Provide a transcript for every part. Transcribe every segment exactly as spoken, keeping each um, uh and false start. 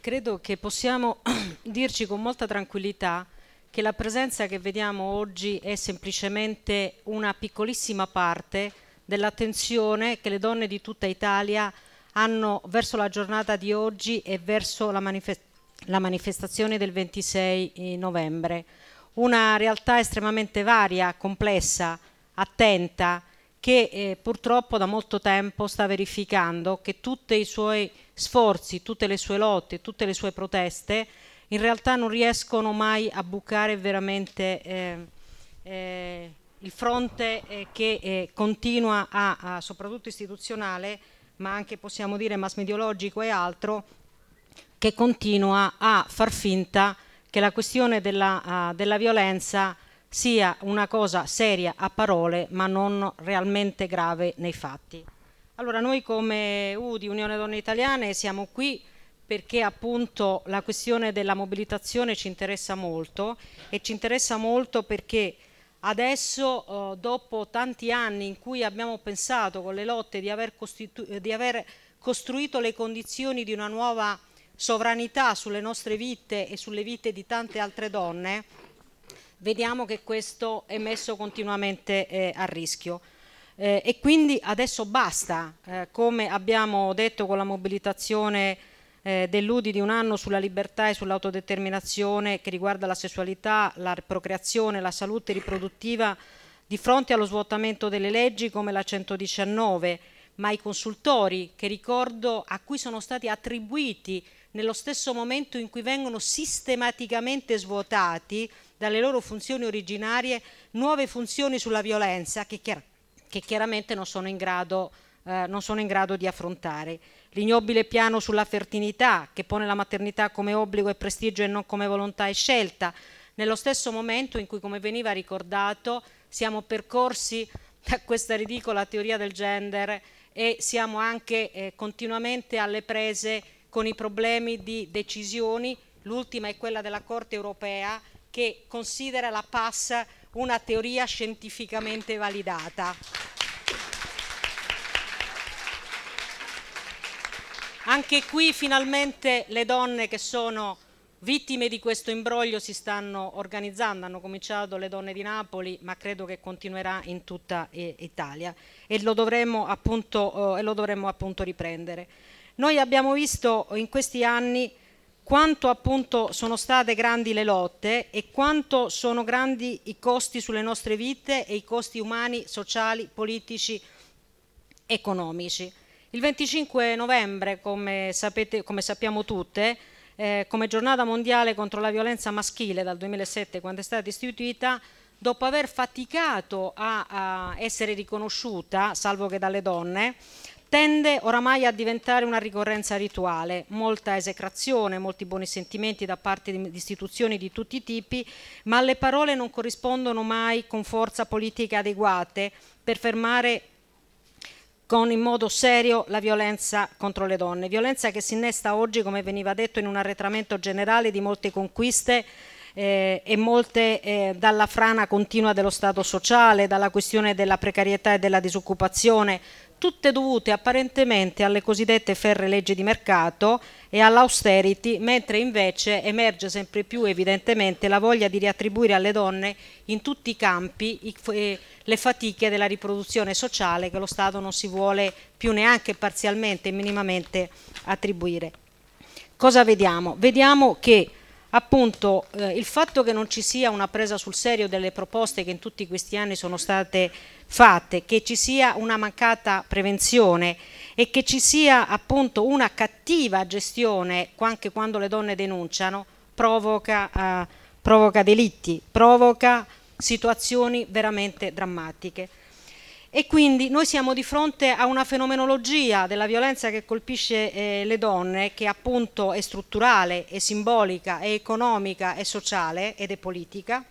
Credo che possiamo dirci con molta tranquillità che la presenza che vediamo oggi è semplicemente una piccolissima parte dell'attenzione che le donne di tutta Italia hanno verso la giornata di oggi e verso la, manifest- la manifestazione del ventisei novembre. Una realtà estremamente varia, complessa, attenta, che eh, purtroppo da molto tempo sta verificando che tutti i suoi sforzi, tutte le sue lotte, tutte le sue proteste in realtà non riescono mai a bucare veramente eh, eh, il fronte eh, che eh, continua a, a, soprattutto istituzionale, ma anche possiamo dire mass mediologico e altro, che continua a far finta che la questione della, uh, della violenza sia una cosa seria a parole ma non realmente grave nei fatti. Allora noi come U di Unione Donne Italiane siamo qui perché appunto la questione della mobilitazione ci interessa molto e ci interessa molto perché adesso, eh, dopo tanti anni in cui abbiamo pensato con le lotte di aver, costitu- di aver costruito le condizioni di una nuova sovranità sulle nostre vite e sulle vite di tante altre donne, vediamo che questo è messo continuamente eh, a rischio. Eh, e quindi adesso basta, eh, come abbiamo detto con la mobilitazione eh, dell'U D I di un anno sulla libertà e sull'autodeterminazione che riguarda la sessualità, la procreazione, la salute riproduttiva, di fronte allo svuotamento delle leggi come la centodiciannove, ma i consultori, che ricordo a cui sono stati attribuiti nello stesso momento in cui vengono sistematicamente svuotati dalle loro funzioni originarie nuove funzioni sulla violenza che, chiar- che chiaramente non sono in grado, eh, non sono in grado di affrontare. L'ignobile piano sulla fertilità che pone la maternità come obbligo e prestigio e non come volontà e scelta, nello stesso momento in cui, come veniva ricordato, siamo percorsi da questa ridicola teoria del gender e siamo anche eh, continuamente alle prese con i problemi di decisioni. L'ultima è quella della Corte europea che considera la P A S una teoria scientificamente validata. Anche qui finalmente le donne che sono vittime di questo imbroglio si stanno organizzando, hanno cominciato le donne di Napoli, ma credo che continuerà in tutta Italia e lo dovremmo appunto, eh, e lo dovremmo appunto riprendere. Noi abbiamo visto in questi anni quanto appunto sono state grandi le lotte e quanto sono grandi i costi sulle nostre vite e i costi umani, sociali, politici, economici. Il venticinque novembre, come sapete, come sappiamo tutte, eh, come giornata mondiale contro la violenza maschile dal duemilasette, quando è stata istituita, dopo aver faticato a, a essere riconosciuta, salvo che dalle donne, tende oramai a diventare una ricorrenza rituale, molta esecrazione, molti buoni sentimenti da parte di istituzioni di tutti i tipi, ma alle parole non corrispondono mai con forza politiche adeguate per fermare con in modo serio la violenza contro le donne, violenza che si innesta oggi, come veniva detto, in un arretramento generale di molte conquiste eh, e molte eh, dalla frana continua dello Stato sociale, dalla questione della precarietà e della disoccupazione, tutte dovute apparentemente alle cosiddette ferree leggi di mercato e all'austerity, mentre invece emerge sempre più evidentemente la voglia di riattribuire alle donne in tutti i campi i, eh, le fatiche della riproduzione sociale che lo Stato non si vuole più neanche parzialmente e minimamente attribuire. Cosa vediamo? Vediamo che appunto eh, il fatto che non ci sia una presa sul serio delle proposte che in tutti questi anni sono state fatte, che ci sia una mancata prevenzione e che ci sia appunto una cattiva gestione anche quando le donne denunciano, provoca, eh, provoca delitti, provoca situazioni veramente drammatiche. E quindi noi siamo di fronte a una fenomenologia della violenza che colpisce eh, le donne, che appunto è strutturale, è simbolica, è economica, è sociale ed è politica,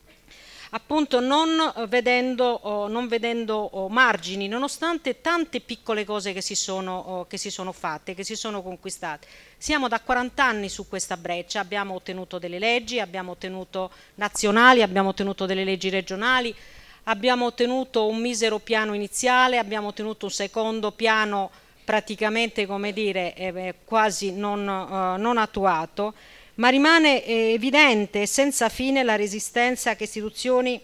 appunto non vedendo, oh, non vedendo oh, margini, nonostante tante piccole cose che si, sono, oh, che si sono fatte, che si sono conquistate. Siamo da quaranta anni su questa breccia, abbiamo ottenuto delle leggi, abbiamo ottenuto nazionali, abbiamo ottenuto delle leggi regionali, abbiamo ottenuto un misero piano iniziale, abbiamo ottenuto un secondo piano praticamente, come dire, eh, quasi non, uh, non attuato, ma rimane eh, evidente e senza fine la resistenza che istituzioni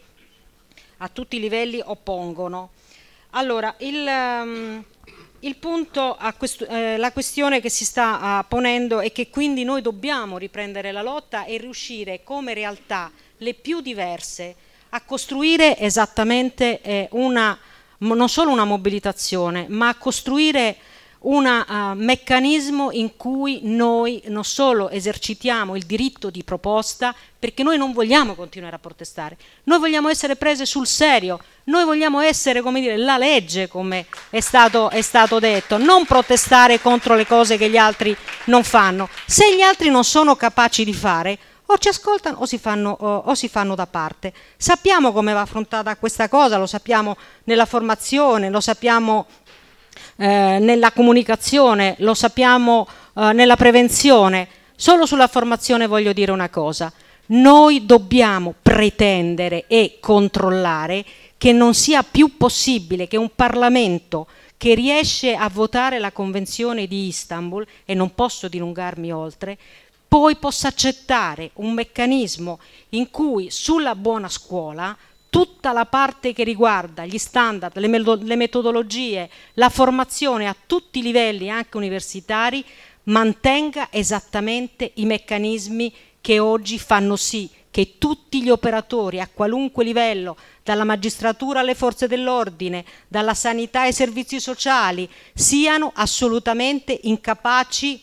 a tutti i livelli oppongono. Allora, il, um, il punto, a questo, eh, la questione che si sta uh, ponendo è che quindi noi dobbiamo riprendere la lotta e riuscire come realtà le più diverse a costruire esattamente eh, una, non solo una mobilitazione, ma a costruire un uh, meccanismo in cui noi non solo esercitiamo il diritto di proposta, perché noi non vogliamo continuare a protestare, noi vogliamo essere prese sul serio, noi vogliamo essere, come dire, la legge, come è stato, è stato detto, non protestare contro le cose che gli altri non fanno. Se gli altri non sono capaci di fare, o ci ascoltano o si fanno, o, o si fanno da parte. Sappiamo come va affrontata questa cosa, lo sappiamo nella formazione, lo sappiamo Eh, nella comunicazione, lo sappiamo eh, nella prevenzione. Solo sulla formazione voglio dire una cosa: noi dobbiamo pretendere e controllare che non sia più possibile che un Parlamento che riesce a votare la Convenzione di Istanbul, e non posso dilungarmi oltre, poi possa accettare un meccanismo in cui sulla buona scuola tutta la parte che riguarda gli standard, le, le metodologie, la formazione a tutti i livelli, anche universitari, mantenga esattamente i meccanismi che oggi fanno sì che tutti gli operatori a qualunque livello, dalla magistratura alle forze dell'ordine, dalla sanità ai servizi sociali, siano assolutamente incapaci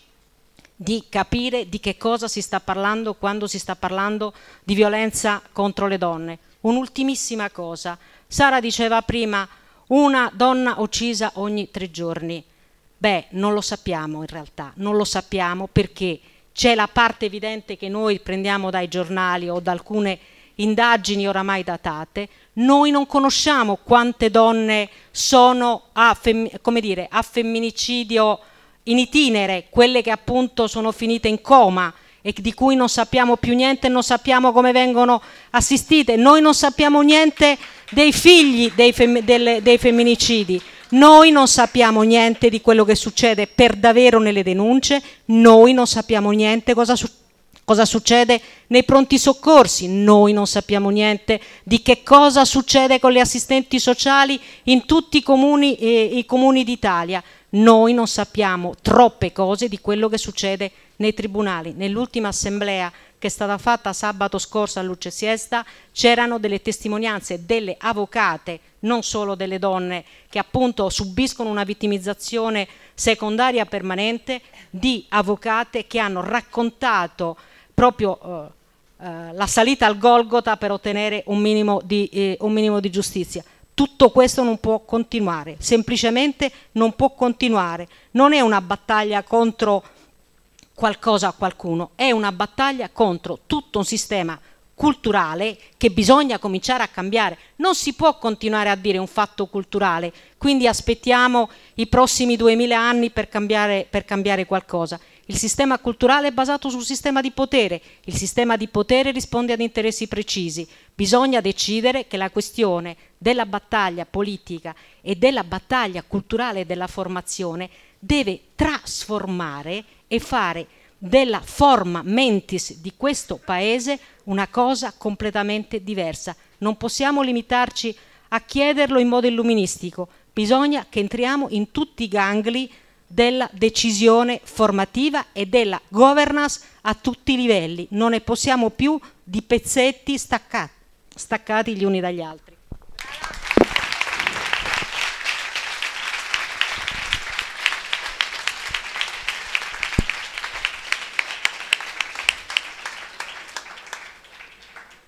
di capire di che cosa si sta parlando quando si sta parlando di violenza contro le donne. Un'ultimissima cosa, Sara diceva prima una donna uccisa ogni tre giorni. Beh, non lo sappiamo in realtà, non lo sappiamo perché c'è la parte evidente che noi prendiamo dai giornali o da alcune indagini oramai datate. Noi non conosciamo quante donne sono a, fem- come dire, a femminicidio in itinere, quelle che appunto sono finite in coma e di cui non sappiamo più niente, non sappiamo come vengono assistite. Noi non sappiamo niente dei figli dei, fem- delle, dei femminicidi, noi non sappiamo niente di quello che succede per davvero nelle denunce, noi non sappiamo niente cosa, su- cosa succede nei pronti soccorsi, noi non sappiamo niente di che cosa succede con le assistenti sociali in tutti i comuni, eh, i comuni d'Italia. Noi non sappiamo troppe cose di quello che succede nei tribunali. Nell'ultima assemblea che è stata fatta sabato scorso a Luce Siesta c'erano delle testimonianze delle avvocate, non solo delle donne, che appunto subiscono una vittimizzazione secondaria permanente, di avvocate che hanno raccontato proprio eh, eh, la salita al Golgota per ottenere un minimo di, eh, un minimo di giustizia. Tutto questo non può continuare, semplicemente non può continuare. Non è una battaglia contro qualcosa o qualcuno, è una battaglia contro tutto un sistema culturale che bisogna cominciare a cambiare. Non si può continuare a dire un fatto culturale, quindi aspettiamo i prossimi duemila anni per cambiare, per cambiare qualcosa. Il sistema culturale è basato sul sistema di potere, il sistema di potere risponde ad interessi precisi. Bisogna decidere che la questione della battaglia politica e della battaglia culturale e della formazione deve trasformare e fare della forma mentis di questo paese una cosa completamente diversa. Non possiamo limitarci a chiederlo in modo illuministico, bisogna che entriamo in tutti i gangli della decisione formativa e della governance a tutti i livelli. Non ne possiamo più di pezzetti staccati, staccati gli uni dagli altri.